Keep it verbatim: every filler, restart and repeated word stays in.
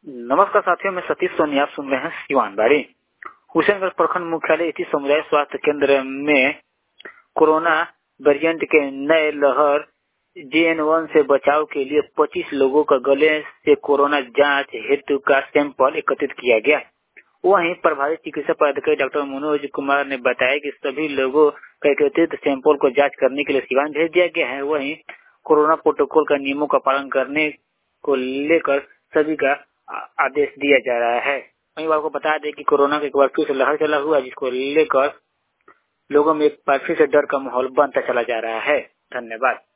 नमस्कार साथियों, मैं सतीश सोनी, आप सुन रहे हैं सिवान बाड़ी। हुसैनगंज प्रखंड मुख्यालय स्थित समुदाय स्वास्थ्य केंद्र में कोरोना वेरिएंट के नए लहर जे एन वन से बचाव के लिए पच्चीस लोगों का गले से कोरोना जांच हेतु का सैंपल एकत्रित किया गया। वहीं प्रभारी चिकित्सा पदाधिकारी डॉक्टर मनोज कुमार ने बताया कि सभी लोगों का एकत्रित सैंपल को जांच करने के लिए सिवान भेज दिया गया है। वहीं कोरोना प्रोटोकॉल का नियमों का पालन करने को लेकर सभी का आदेश दिया जा रहा है। वहीं आपको बता दें कि कोरोना का एक बार फिर से लहर चला हुआ, जिसको लेकर लोगों में एक बार फिर से डर का माहौल बनता चला जा रहा है। धन्यवाद।